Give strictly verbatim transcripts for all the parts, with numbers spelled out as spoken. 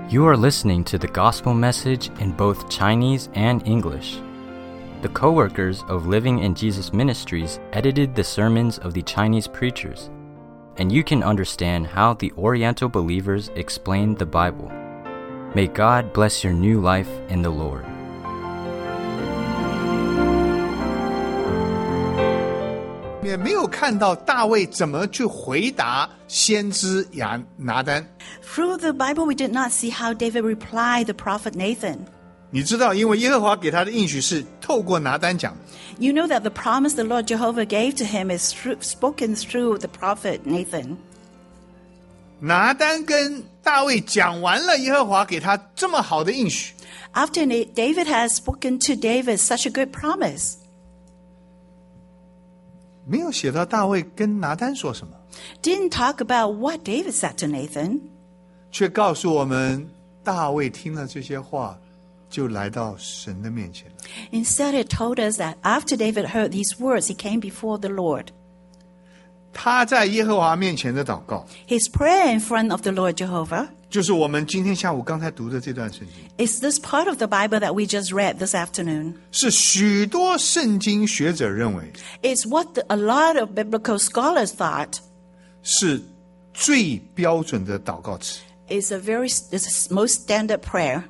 You are listening to the gospel message in both Chinese and English. The co-workers of Living in Jesus Ministries edited the sermons of the Chinese preachers, and you can understand how the Oriental believers explained the Bible. May God bless your new life in the Lord. 也没有看到大卫怎么去回答先知亚拿单。 Through the Bible, we did not see how David replied the prophet Nathan. 你知道，因为耶和华给他的应许是透过拿单讲的。 You know that the promise the Lord Jehovah gave to him is through, spoken through the prophet Nathan. 拿单跟大卫讲完了耶和华给他这么好的应许， After Na- David has spoken to David such a good promise, 没有写到大卫跟拿单说什么， didn't talk about what David said to Nathan, 却告诉我们大卫听了这些话就来到神的面前了。 Instead, it told us that after David heard these words, he came before the Lord. 他在耶和华面前的祷告， His prayer in front of the Lord Jehovah 就是我们今天下午刚才读的这段圣经， is this part of the Bible that we just read this afternoon. 是许多圣经学者认为 It's what the, a lot of biblical scholars thought 是最标准的祷告词。 is a very is a most standard prayer.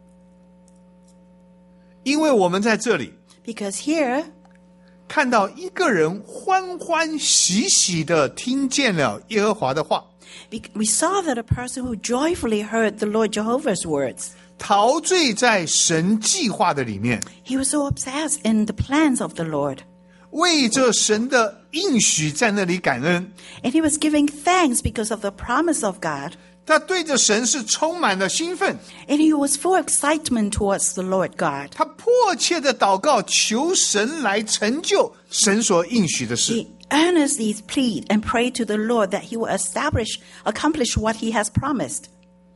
因为我们在这里 Because here 看到一个人欢欢喜喜地听见了耶和华的话， we we saw that a person who joyfully heard the Lord Jehovah's words, 陶醉在神计划的里面， he was so obsessed in the plans of the Lord. 为着神的应许在那里感恩。 And he was giving thanks because of the promise of God. 他对着神是充满了兴奋， And he was full of excitement towards the Lord God. 他迫切的祷告，求神来成就神所应许的事。 He earnestly plead and pray to the Lord that he will establish, accomplish what he has promised.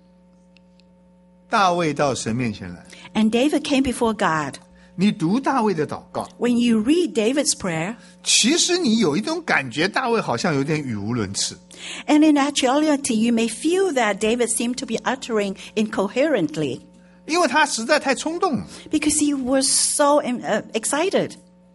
大卫到神面前来， And David came before God. 你读大卫的祷告， When you read David's prayer, 其实你有一种感觉，大卫好像有点语无伦次。 and in actuality, you may feel that David seemed to be uttering incoherently 因为他实在太冲动了。 because he was so uh, excited.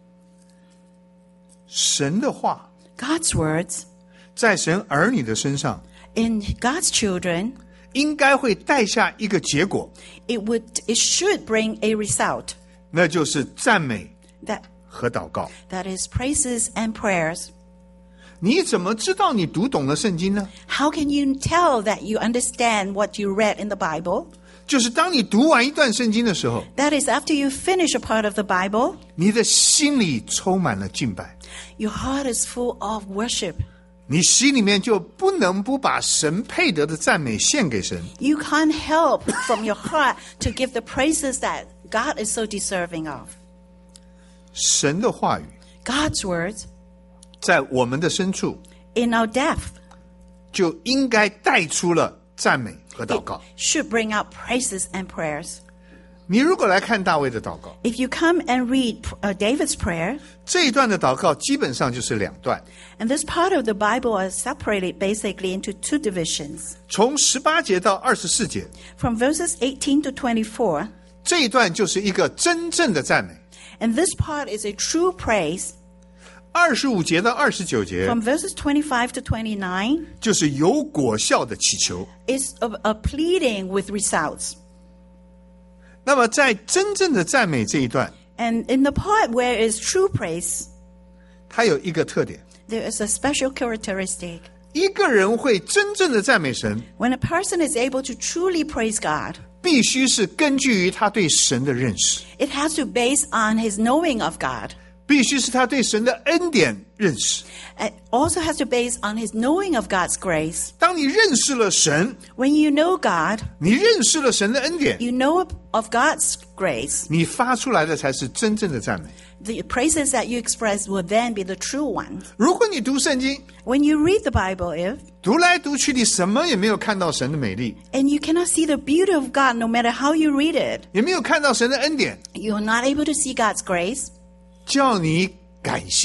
神的话 God's words 在神儿女的身上 in God's children, 应该会带下一个结果， it would, it should bring a result 那就是赞美 that 和祷告。 that is praises and prayers. 你怎么知道你读懂了圣经呢？ How can you tell that you understand what you read in the Bible? 就是当你读完一段圣经的时候， That is after you finish a part of the Bible, 你的心里充满了敬拜， your heart is full of worship. 你心里面就不能不把神配得的赞美献给神。 You can't help from your heart to give the praises that God is so deserving of. 神的话语 God's words 在我们的深处 in our depth 就应该带出了赞美和祷告。 should bring out praises and prayers. 你如果来看大卫的祷告， If you come and read uh, David's prayer, 这一段的祷告基本上就是两段， and this part of the Bible is separated basically into two divisions. 从十八节到二十四节， From verses eighteen to twenty-four, 这一段就是一个真正的赞美。 and this part is a true praise. 二十五节到二十九节 From verses twenty-five to twenty-nine 就是有果效的祈求。 is a, a pleading with results. 那么在真正的赞美这一段， And in the part where is true praise, 它有一个特点， there is a special characteristic. 一个人会真正的赞美神， When a person is able to truly praise God, 必须是根据于他对神的认识， it has to base on his knowing of God. 必须是他对神的恩典认识。 It also has to base on his knowing of God's grace. 当你认识了神， When you know God, 你认识了神的恩典， you know of God's grace. 你发出来的才是真正的赞美。 The praises that you express will then be the true ones. 如果你读圣经， When you read the Bible, if 读来读去，你什么也没有看到神的美丽， and you cannot see the beauty of God no matter how you read it, 也没有看到神的恩典， you're not able to see God's grace, 叫你感谢，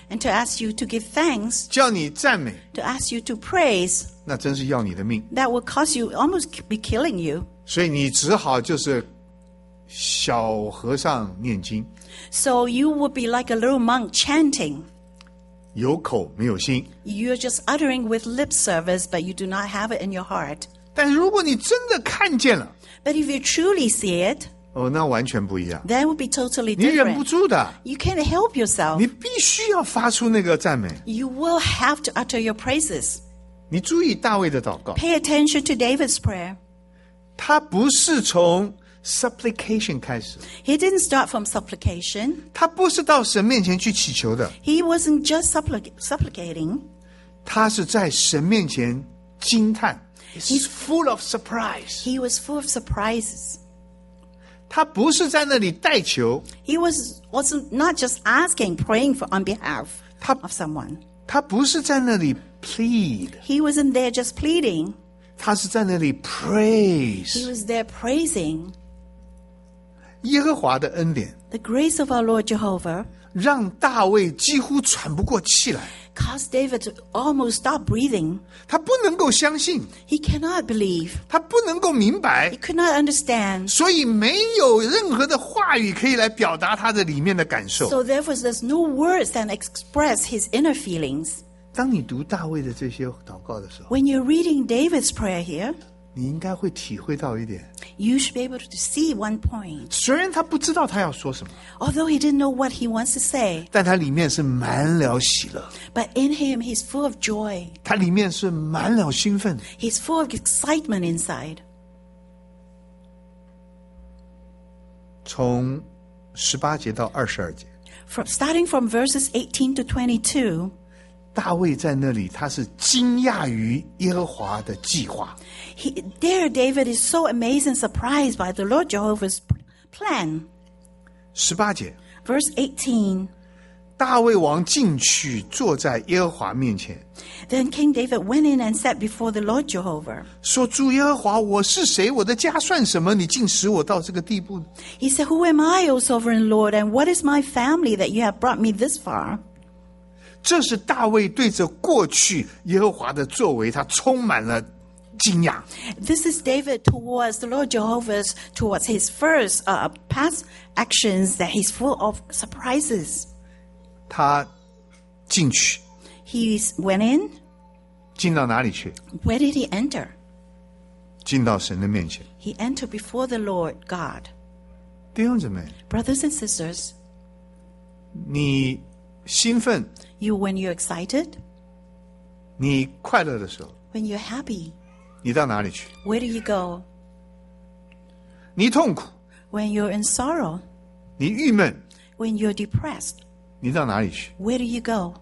and to ask you to give thanks, 叫你赞美， to ask you to praise, 那真是要你的命。 that will cause you almost be killing you. 所以你只好就是小和尚念经， So you will be like a little monk chanting. 有口没有心。 You're just uttering with lip service, but you do not have it in your heart. 但是如果你真的看见了， But if you truly see it, 哦，那完全不一样。 that would be totally 你忍不 different. 住的， You can't help yourself. 你必须要发出那个赞美。 You will have to utter your praises. 你注意大卫的祷告， Pay attention to David's prayer. 他不是从 supplication 开始， He didn't start from supplication. 他不是到神面前去祈求的， He wasn't just supplic- supplicating. 他是在神面前惊叹。He's full of surprise。 He was full of surprises. 他不是在那里代求， He was also not just asking, praying for on behalf 他 of someone. 他不是在那里 plead， He wasn't there just pleading. 他是在那里 He praise。 was there praising. 耶和华的恩典 The grace of our Lord Jehovah 让大卫几乎喘不过气来， caused David to almost stop breathing. 他不能够相信， He cannot believe. 他不能够明白 He，could not understand. 所以没有任何的话语可以来表达他的里面的感受。 So therefore, there's no words that express his inner feelings. 当你读大卫的这些祷告的时候， When you're reading David's prayer here, 你应该会体会到一点， you should be able to see one point. 虽然他不知道他要说什么， Although he didn't know what he wants to say, 但他里面是满了喜乐， but in him, he's full of joy. 他里面是满了兴奋。 He's full of excitement inside. 从十八节到二十二节， From, starting from verses eighteen to twenty-two, 大卫在那里，他是惊讶于耶和华的计划。 he, there David is so amazed and surprised by the Lord Jehovah's plan. 十八节， Verse eighteen, 大卫王进去，坐在耶和华面前， then King David went in and sat before the Lord Jehovah. 说：“主耶和华，我是谁？我的家算什么？你竟使我到这个地步？ He said, Who am I, O sovereign Lord, and what is my family that you have brought me this far? 这是大卫对着过去耶和华的作为，他充满了惊讶。 This is David towards the Lord Jehovah's, towards his first uh, past actions, that he's full of surprises. 他进去， He went in. 进到哪里去？ Where did he enter? 进到神的面前。 He entered before the Lord God. 弟兄姊妹， Brothers and sisters, 你兴奋、 you when you're excited, 你快乐的时候， when you're happy, 你到哪里去？ where do you go? 你痛苦， When you're in sorrow, 你郁闷， when you're depressed, 你到哪里去？ where do you go?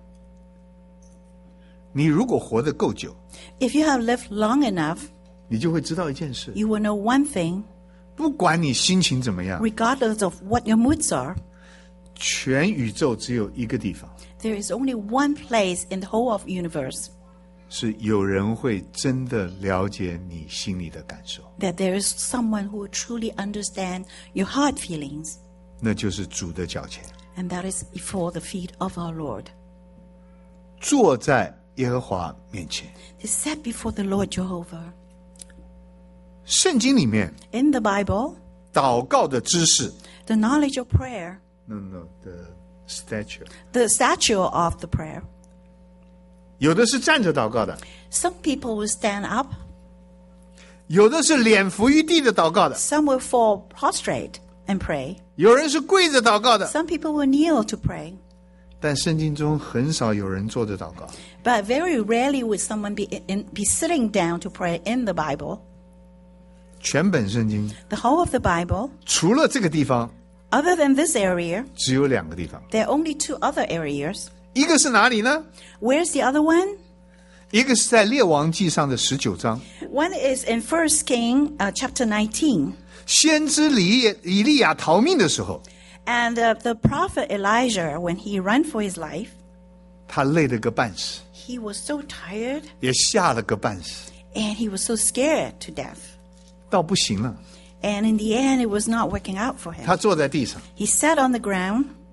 你如果活得够久， If you have lived long enough, 你就会知道一件事： you will know one thing, 不管你心情怎么样， regardless of what your moods are, 全宇宙只有一个地方， there is only one place in the whole of universe 是有人会真的了解你心里的感受， that there is someone who will truly understand your heart feelings, 那就是主的脚前， and that is before the feet of our Lord. 坐在耶和华面前。 They sat before the Lord Jehovah. 圣经里面 In the Bible, 祷告的知识 the knowledge of prayer, ，no no the stature， the stature of the prayer. 有的是站着祷告的， Some people will stand up, 有的是脸伏于地的祷告的， some will fall prostrate and pray. 有人是跪着祷告的。 Some people will kneel to pray. 但圣经中很少有人坐着祷告， But very rarely would someone be, in, be sitting down to pray in the Bible. 全本圣经 The whole of the Bible, 除了这个地方， other than this area, 只有两个地方。 there are only two other areas. 一个是哪里呢？ Where's the other one? 一个是在列王记上的十九章， One is in First King uh, chapter nineteen. 先知以利以利亚逃命的时候， And uh, the prophet Elijah, when he ran for his life, 他累了个半死， he was so tired 也吓了个半死， and he was so scared to death. 到不行了。 And in the end, it was not working out for him. 他坐在地上， He sat on the ground.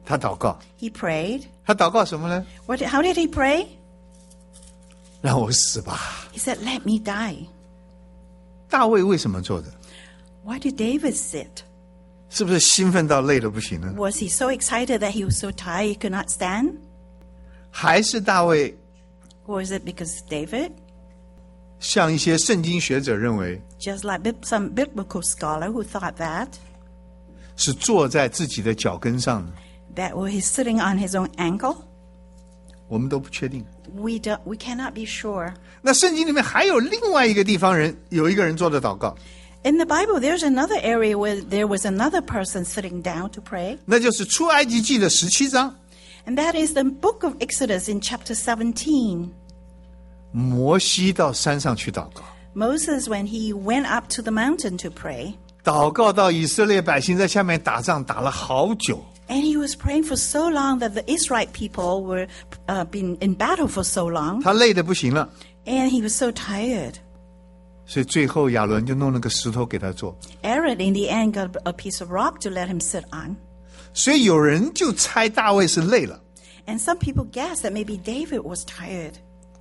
他祷告， He prayed. 他祷告什么呢？ What, how did he pray? 让我死吧。 He said, let me die. 大卫为什么做的？ Why did David sit? 是不是兴奋到累得不行呢？ Was he so excited that he was so tired he could not stand? 还是大卫 Or is it because David, 像一些圣经学者认为， just like bib- some biblical scholar who thought that, 是坐在自己的脚跟上呢？ that well, he's sitting on his own ankle? 我们都不确定。 We don't, we cannot be sure. 那圣经里面还有另外一个地方人，有一个人做的祷告， In the Bible, there's another area where there was another person sitting down to pray, 那就是出埃及记的十七章， and that is the book of Exodus in chapter seventeen. 摩西到山上去祷告， Moses, when he went up to the mountain to pray, 祷告到以色列百姓在下面打仗打了好久， and he was praying for so long that the Israelite people were uh, been in battle for so long, 他累得不行了， and he was so tired. 所以最后亚伦就弄了个石头给他做。 Aaron, in the end, got a piece of rock to let him sit on. 所以有人就猜大卫是累了， And some people guess that maybe David was tired.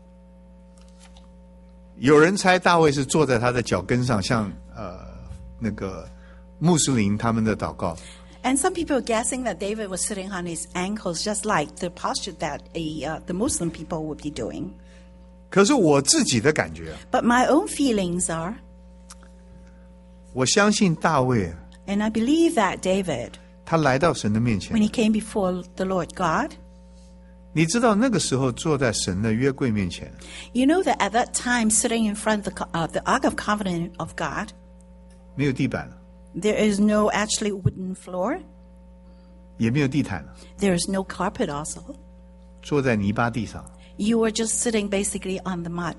有人猜大卫是坐在他的脚跟上，像呃那个穆斯林他们的祷告。 And some people are guessing that David was sitting on his ankles, just like the posture that a, uh, the Muslim people would be doing. 可是我自己的感觉， But my own feelings are, 我相信大卫， and I believe that David, 他来到神的面前 when，he came before the Lord God, 你知道那个时候坐在神的约柜面前， you know that at that time, sitting in front of the, co- uh, the Ark of Covenant of God, 没有地板了， there is no actually wooden floor. 也没有地毯了， There is no carpet also. 坐在泥巴地上。 You were just sitting basically on the mud.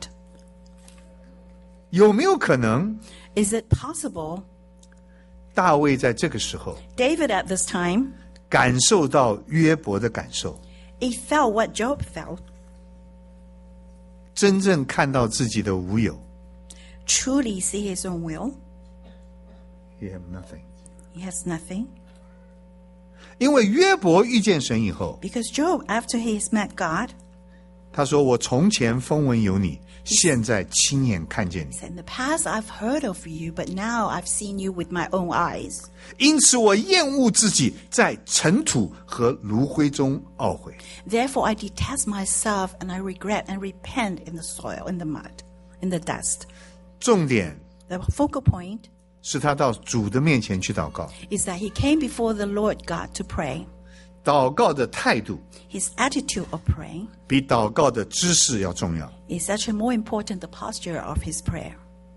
有没有可能 Is it possible 大卫在这个时候 David at this time, 感受到约伯的感受， he felt what Job felt, 真正看到自己的无有 truly see his own will? ？You have nothing。 He has nothing. 因为约伯遇见神以后， Because Job, after he's met God, 他说：“我从前风闻有你，现在亲眼看见你。 said, in the past I've heard of you, but now I've seen you with my own eyes. 因此我厌恶自己在尘土和炉灰中懊悔。 Therefore I detest myself and I regret and repent in the soil, in the mud, in the dust. ” 重点 The focal point 是他到主的面前去祷告， is that he came before the Lord God to pray. 祷告的态度 His attitude of praying 比祷告的知识要重要。 is actually more important the posture of his prayer.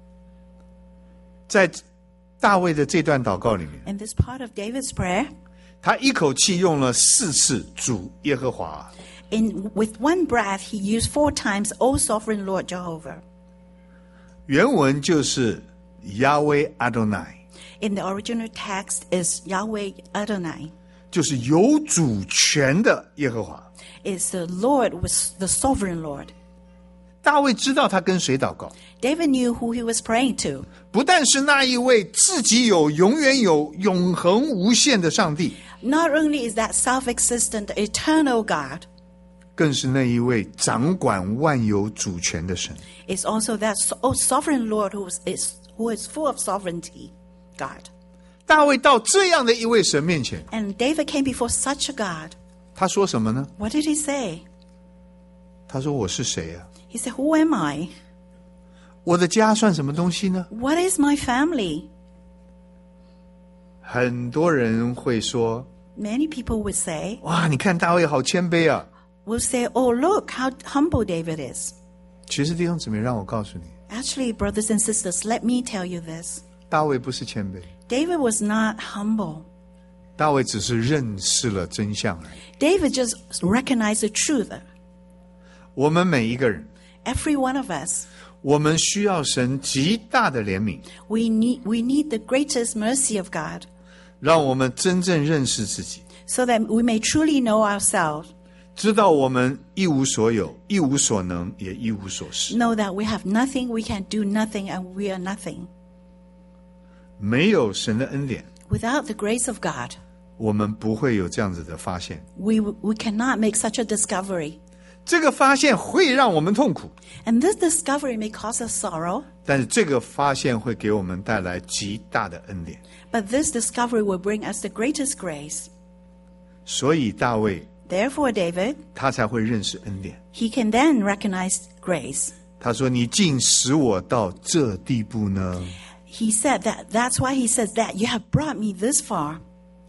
在大卫的这段祷告里面， In this part of David's prayer, 他一口气用了四次主耶和华， in with one breath he used four times, O sovereign Lord Jehovah. 原文就是 Yahweh Adonai， In the original text is Yahweh Adonai. 就是有主权的耶和华。 It's the Lord, was the sovereign Lord. 大卫知道他跟谁祷告， David knew who he was praying to. 不但是那一位自己有、永远有、永恒无限的上帝， Not only is that self-existent, eternal God, 更是那一位掌管万有主权的神。 it's also that so- oh, sovereign Lord who is, is, who is full of sovereignty, God. 大卫到这样的一位神面前， And David came before such a God. 他说什么呢？ What did he say? 他说：“我是谁呀、啊？ He said, who am I? 我的家算什么东西呢？” What is my family? 很多人会说 Many people would say,：“ 哇，你看大卫好谦卑啊 will say, oh, look how humble David is. 其实弟兄姊妹，让我告诉你， Actually, brothers and sisters, let me tell you this. 大卫不是谦卑， David was not humble. 大卫只是认识了真相而已。 David just recognized the truth. 我们每一个人， Every one of us, 我们需要神极大的怜悯， we need, we need the greatest mercy of God 让我们真正认识自己， so that we may truly know ourselves, 知道我们一无所有，一无所能，也一无所失。 know that we have nothing, we can do nothing, and we are nothing. 没有神的恩典， Without the grace of God, 我们不会有这样子的发现。 we, we cannot make such a discovery. 这个发现会让我们痛苦， And this discovery may cause us sorrow, 但是这个发现会给我们带来极大的恩典。 but this discovery will bring us the greatest grace. 所以大卫 Therefore, David, 他才会认识恩典。 he can then recognize grace. 他说：“你竟使我到这地步呢？ He said that, that's why he says that you have brought me this far.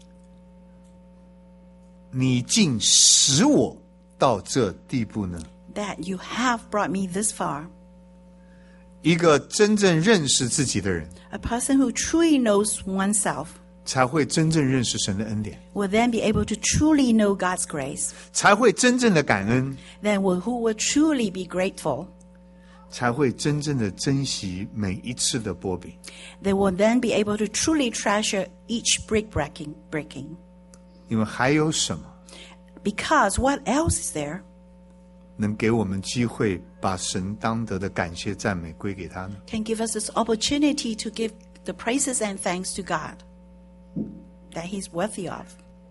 你竟使我到这地步呢？” That you have brought me this far. 一个真正认识自己的人， A person who truly knows oneself 才会真正认识神的恩典， will then be able to truly know God's grace. 才会真正的感恩， Then will, who will truly be grateful. 才会真正的珍惜每一次的波比。 They will then be able to truly treasure each brick breaking, breaking. 因为还有什么 Because what else is there 能给我们机会把神当得的感谢赞美归给他呢？ can give us this opportunity to give the praises and thanks to God that He's worthy of?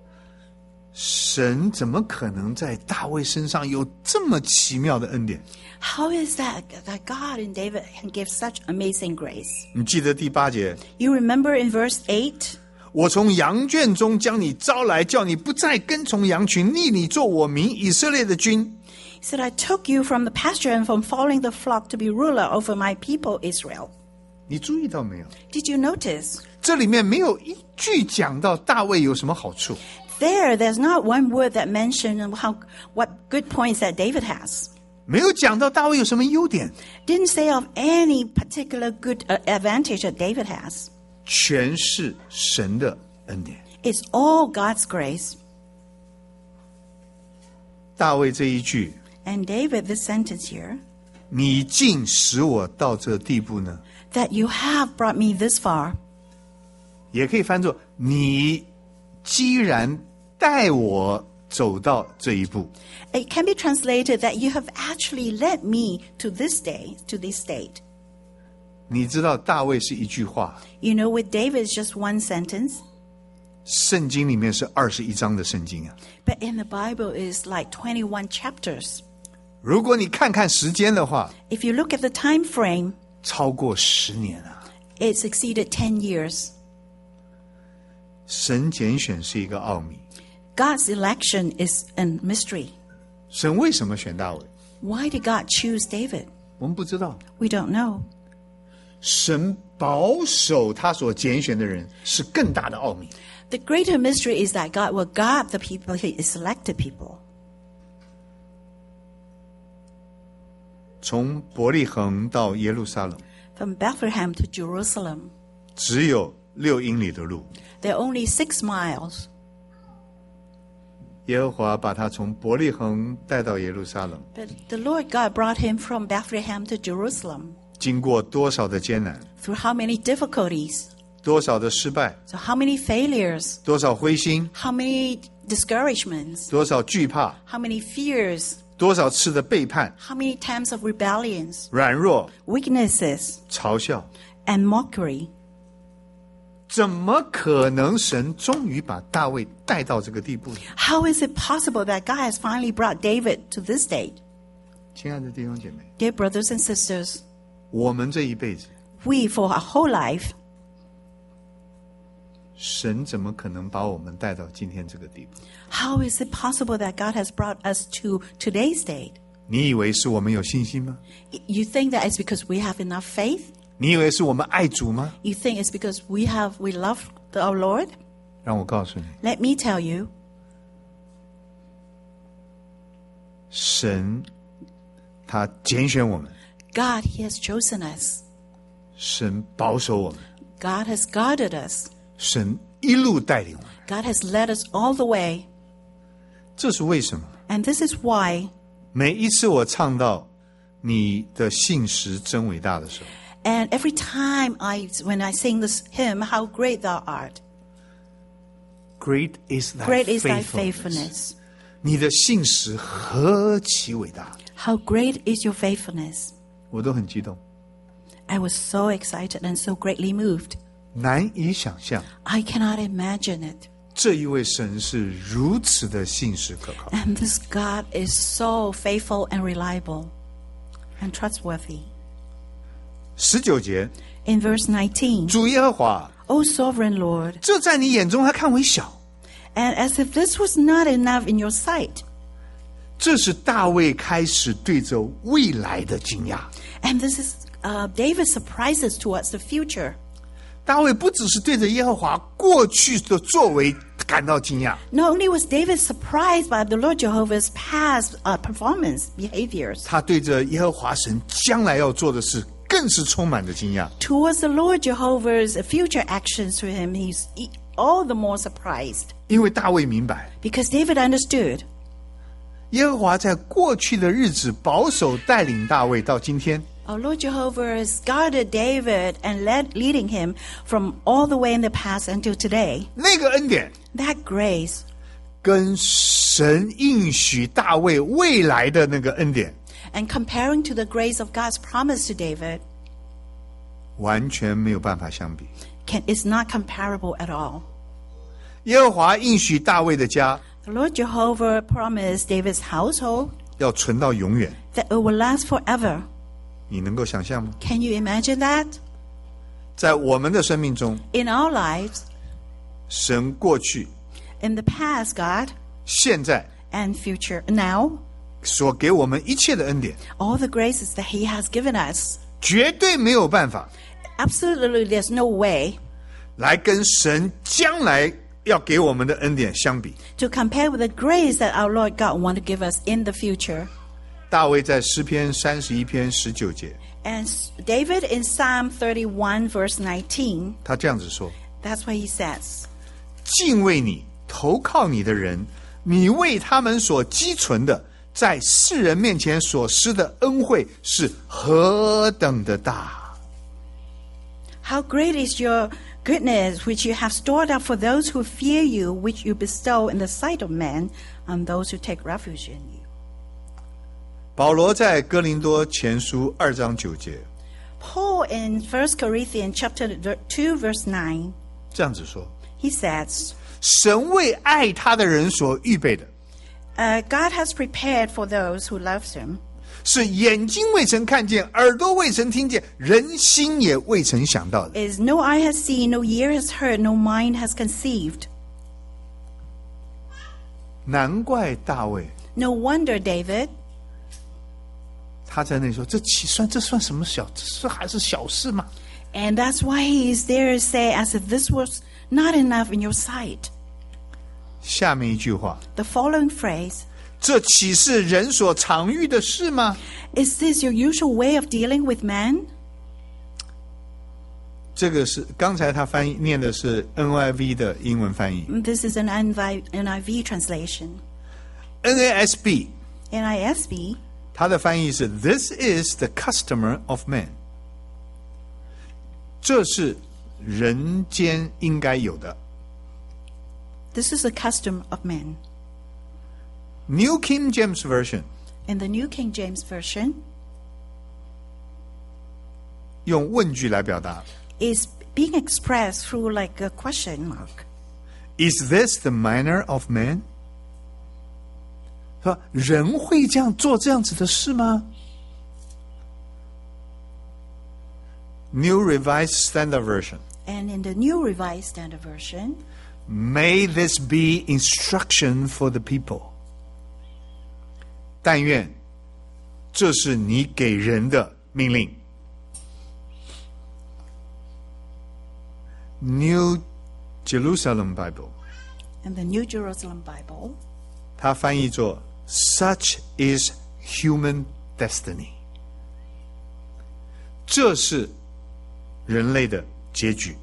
神怎么可能在大卫身上有这么奇妙的恩典？ How is that that God and David can give such amazing grace? 你记得第八节， You remember in verse eight? 我从羊圈中将你招来，叫你不再跟从羊群，立你做我民以色列的君。 He said, I took you from the pasture and from following the flock to be ruler over my people Israel. 你注意到没有？ Did you notice? 这里面没有一句讲到大卫有什么好处。 There, there's not one word that mentioned how what good points that David has. 没有讲到大卫有什么优点， Didn't say of any particular good uh, advantage that David has. 全是神的恩典。 It's all God's grace. 大卫这一句 And David, this sentence here, 你竟使我到这地步呢， that you have brought me this far, 也可以翻作你既然带我走到这一步， it can be translated that you have actually led me to this day, to this state. 你知道大卫是一句话， You know, with David, it's just one sentence, 圣经里面是二十一章的圣经啊。 but in the Bible, it's like twenty-one chapters. 如果你看看时间的话， If you look at the time frame, 超过十年啊。 it's exceeded ten years. 神拣选是一个奥秘， God's election is a mystery. 神为什么选大卫？ Why did God choose David? 我们不知道。 We don't know. 神保守他所拣选的人是更大的奥秘。 The greater mystery is that God will guard the people He selected people. 从伯利恒到耶路撒冷 From Bethlehem to Jerusalem, 只有六英里的路， there are only six miles. 耶和华把他从伯利恒带到耶路撒冷， But the Lord God brought him from Bethlehem to Jerusalem. 经过多少的艰难， Through how many difficulties? 多少的失败， So how many failures? 多少灰心， How many discouragements? 多少惧怕， How many fears? 多少次的背叛、 How many times of rebellions, 软弱、 weaknesses, 嘲笑， and mockery? 怎么可能神终于把大卫带到这个地步呢？ How is it possible that God has finally brought David to this state? 亲爱的弟兄姐妹， Dear brothers and sisters, 我们这一辈子， we for our whole life, 神怎么可能把我们带到今天这个地步？ how is it possible that God has brought us to today's state? 你以为是我们有信心吗？ You think that it's because we have enough faith? 你以为是我们爱主吗？ You think it's because we have we love the, our Lord? 让我告诉你， Let me tell you, 神他拣选我们， God, He has chosen us. 神保守我们， God has guarded us. 神一路带领我们。 God has led us all the way. 这是为什么？ And this is why, 每一次我唱到你的信实真伟大的时候， and every time I, when I sing this hymn, How Great Thou Art, Great is thy great is Thy faithfulness. faithfulness. 你的信实何其伟大， How great is your faithfulness. 我都很激动， I was so excited and so greatly moved. 难以想象。 I cannot imagine it. 这一位神是如此的信实可靠。 And this God is so faithful and reliable and trustworthy. 十九节， In verse nineteen, 主耶和华， O sovereign Lord, 这在你眼中还看为小。 and as if this was not enough in your sight. 这是大卫开始对着未来的惊讶。 And this is uh, David's surprises towards the future. 大卫不只是对着耶和华过去的作为感到惊讶， Not only was David surprised by the Lord Jehovah's past uh, performance behaviors, 他对着耶和华神将来要做的事更是充满着惊讶。 towards the Lord Jehovah's future actions to him, he's e- all the more surprised. 因为大卫明白， Because David understood 耶和华在过去的日子保守带领大卫到今天， our Lord Jehovah has guarded David and led, leading him from all the way in the past until today. 那个恩典 That grace 跟神应许大卫未来的那个恩典 and comparing to the grace of God's promise to David 完全没有办法相比。 can, is not comparable at all. 耶和华应许大卫的家 The Lord Jehovah promised David's household 要存到永远， that it will last forever. 你能够想象吗？ Can you imagine that? 在我们的生命中， In our lives, 神过去、 in the past, God, 现在 and future, now, 所给我们一切的恩典， all the graces that He has given us, 绝对没有办法 absolutely there's no way 来跟神将来要给我们的恩典相比。 to compare with the grace that our Lord God want to give us in the future. 大卫在诗篇三十一篇十九节， And David in Psalm thirty-one verse nineteen, 他这样子说： that's what he says. 敬畏你、投靠你的人，你为他们所积存的，在世人面前所施的恩惠是何等的大！ How great is your goodness, which you have stored up for those who fear you, which you bestow in the sight of men on those who take refuge in you. 保罗在哥林多前书二章九节 Paul in First Corinthians chapter two verse nine, 这样子说： he says, 神为爱他的人所预备的， uh, God has prepared for those who love him, 是眼睛未曾看见，耳朵未曾听见，人心也未曾想到的。 is no eye has seen, no ear has heard, no mind has conceived. 难怪大卫 No wonder David, 他在那里说：“这岂算这算什么小？这是还是小事吗？ and that's why he is there to say, as if this was not enough in your sight. 下面一句话， The following phrase, 这岂是人所常遇的事吗？ is this your usual way of dealing with men? 这个是刚才他翻译念的是 N I V 的英文翻译 This is an N I V translation. ，N A S B N I S B, 它的翻译是 This is the customer of men， 这是人间应该有的。 this is the custom of men. New King James Version In the New King James Version, 用问句来表达 is being expressed through like a question mark. Is this the manner of man？ 说人会这样做这样子的事吗 ？New Revised Standard Version And in the New Revised Standard Version, May this be instruction for the people。但愿这是你给人的命令。New Jerusalem Bible， in the New Jerusalem Bible, 它翻译作 Such is human destiny， 这是人类的结局。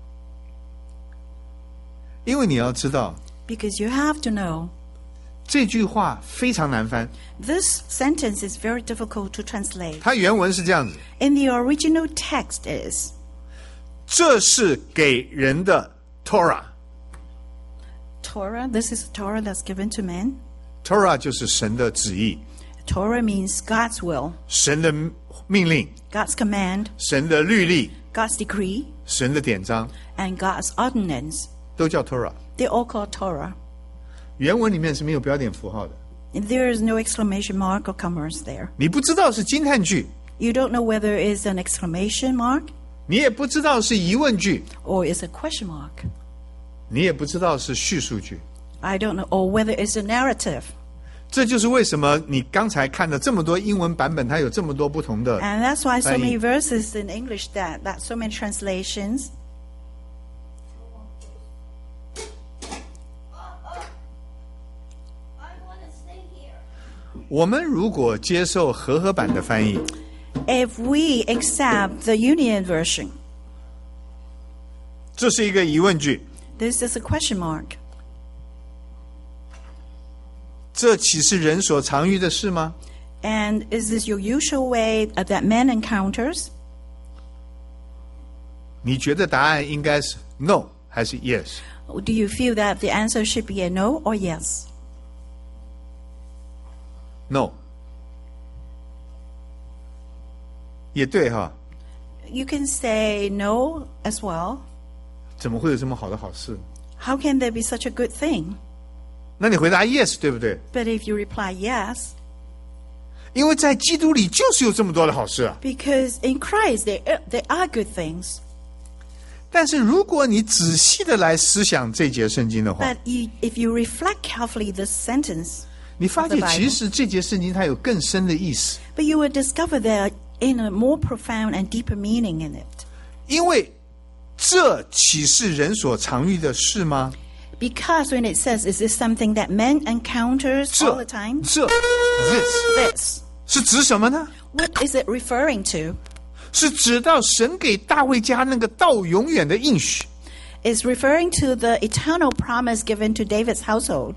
因为你要知道， because you have to know, 这句话非常难翻， this sentence is very difficult to translate. 它原文是这样子： In the original text is, 这是给人的 Torah， Torah, this is Torah that's given to men. Torah 就是神的旨意， Torah means God's will, 神的命令， God's command, 神的律例， God's decree, 神的典章。 and God's ordinance. 都叫 Torah。 They're all called Torah. 原文里面是没有标点符号的， And there is no exclamation mark or commas there. 你不知道是惊叹句， You don't know whether it's an exclamation mark 你也不知道是疑问句， or it's a question mark. 你也不知道是叙述句。 I don't know, or whether it's a narrative. 这就是为什么你刚才看的这么多英文版本，它有这么多不同的。 And that's why so 翻译。 many verses in English that, that so many translations. 我们如果接受和合版的翻译， If we accept the Union version, 这是一个疑问句， this is a question mark. 这岂是人所常遇的事吗？ And is this your usual way uh, that man encounters? 你觉得答案应该是 no 还是 yes？ Do you feel that the answer should be a no or yes? No， 也对哈， You can say no as well. 怎么会有这么好的好事？ How can there be such a good thing? 那你回答 yes 对不对？ But if you reply yes, 因为在基督里就是有这么多的好事啊。 because in Christ there, there are good things. 但是如果你仔细的来思想这节圣经的话， But you, if you reflect carefully this sentence, 你发现 of the Bible 其实这节圣经它有更深的意思， but you will discover there in a more profound and deeper meaning in it. 因为这岂是人所常遇的事吗？ Because when it says, is this something that men encounters 这 all the time? 这 this This. 是指什么呢？ What is it referring to? 是指到神给大卫家那个到永远的应许。 It's referring to the eternal promise given to David's household.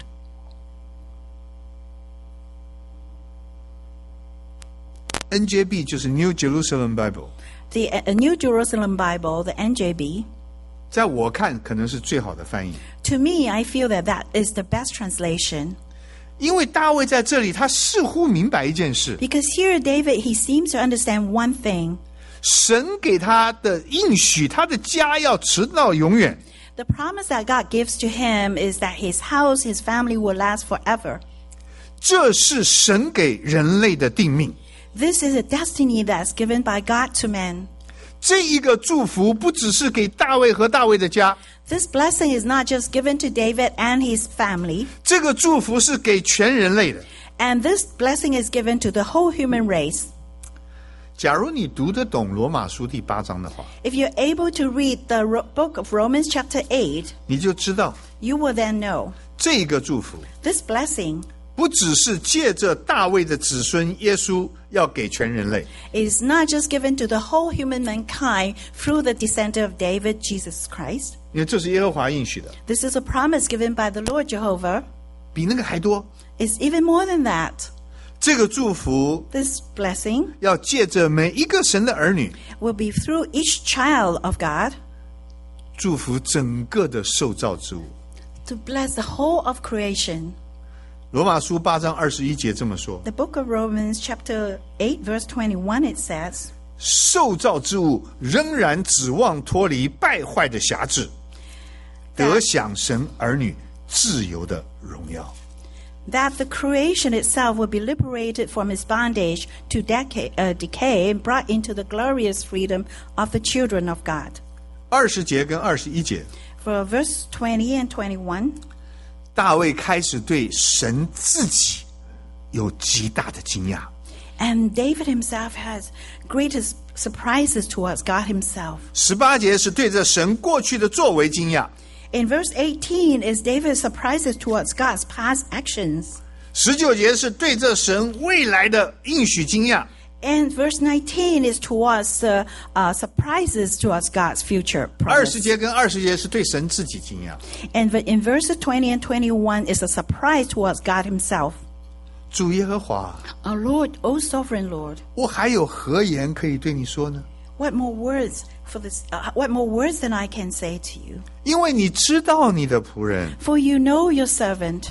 N J B 就是 New Jerusalem Bible， The uh, New Jerusalem Bible, the N J B, 在我看可能是最好的翻译， to me, I feel that that is the best translation. 因为大卫在这里他似乎明白一件事， Because here, David, he seems to understand one thing. 神给他的应许，他的家要直到永远。 The promise that God gives to him is that his house, his family will last forever. 这是神给人类的定命。 This is a destiny that's given by God to men. 这一个祝福不只是给大卫和大卫的家， This blessing is not just given to David and his family, 这个祝福是给全人类的。 and this blessing is given to the whole human race. 假如你读得懂罗马书第八章的话， If you're able to read the ro- book of Romans chapter eight, 你就知道 you will then know 这个祝福 this blessing 不只是借着大卫的子孙耶稣要给全人类， is not just given to the whole human mankind through the descendant of David, Jesus Christ. 因为这是耶和华应许的， This is a promise given by the Lord Jehovah. 比那个还多。 It's even more than that. 这个祝福 This blessing 要借着每一个神的儿女， will be through each child of God 祝福整个的受造之物。 to bless the whole of creation. 罗马书八章二十一节这么说： The book of Romans chapter eight verse twenty-one, it says, 受造之物仍然指望脱离败坏的辖制，得享神儿女自由的荣耀。 that the creation itself will be liberated from its bondage to decay, uh, decay and brought into the glorious freedom of the children of God. 二十节跟二十一节， For verse twenty and twenty-one, 大卫开始对神自己有极大的惊讶。 and David himself has greatest surprises towards God himself. 十八节是对着神过去的作为惊讶， In verse eighteen is David's surprises towards God's past actions. 十九节是对着神未来的应许惊讶， And verse nineteen is towards uh, uh, surprises towards God's future 二十 promise. 节跟二十节是对神自己惊讶。 And v- in verses twenty and twenty-one is a surprise towards God himself. 主耶和华， Our Lord, O sovereign Lord, 我还有何言可以对你说呢？ what more words for this? Uh, what more words than I can say to you? 因为你知道你的仆人， For you know your servant.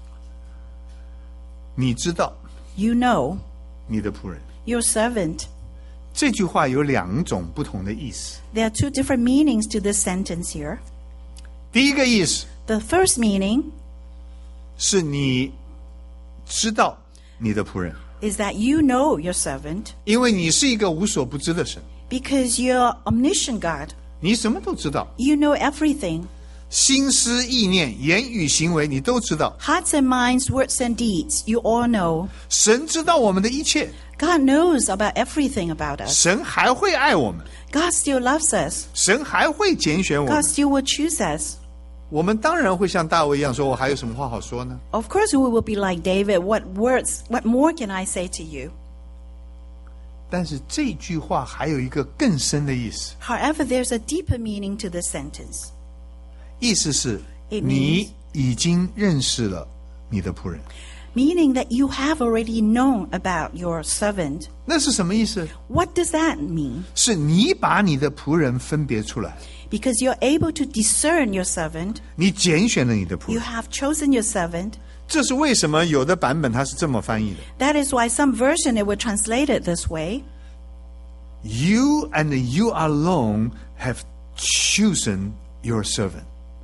你知道 You know 你的仆人。 your servant. 这句话有两种不同的意思。 There are two different meanings to this sentence here. 第一个意思 The first meaning 是你知道你的仆人， is that you know your servant 因为你是一个无所不知的神， because you're omniscient God. 你什么都知道， You know everything. 心思意念、言语行为你都知道。 Hearts and minds, words and deeds, you all know. 神知道我们的一切， God knows about everything about us. 神还会爱我们， God still loves us. 神还会拣选我 God 们。 still will choose us. 我们当然会像大卫一样说，我还有什么话好说呢？ Of course, we will be like David. What words, what more can I say to you? 但是这句话还有一个更深的意思， However, there's a deeper meaning to this sentence. 意思是 It means- 你已经认识了你的仆人。 Meaning that you have already known about your servant. 那是什么意思？ What does that mean? 是你把你的仆人分别出来， Because you're able to discern your servant. 你拣选了你的仆 You 人。 have chosen your servant. 这是为什么有的版本它是这么翻译的 That is why some version it will translate it this way. ：You and you alone have chosen your servant。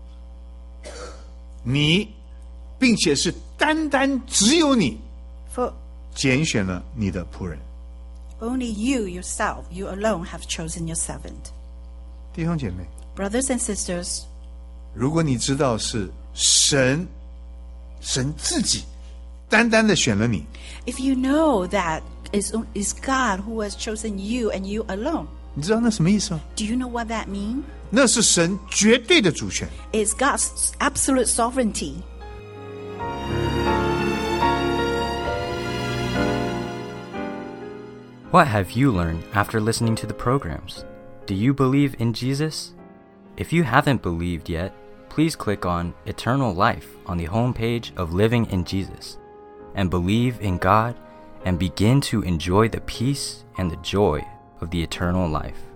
你，并且是单单只有你 For 拣选了你的仆人。 only you yourself, you alone have chosen your servant. 弟兄姐妹， Brothers and sisters, 如果你知道是神，神自己单单的选了你， if you know that is is God who has chosen you and you alone, 你知道那什么意思吗？ do you know what that means? 那是神绝对的主权。 It's God's absolute sovereignty. What have you learned after listening to the programs? Do you believe in Jesus? If you haven't believed yet, please click on Eternal Life on the homepage of Living in Jesus and believe in God and begin to enjoy the peace and the joy of the eternal life.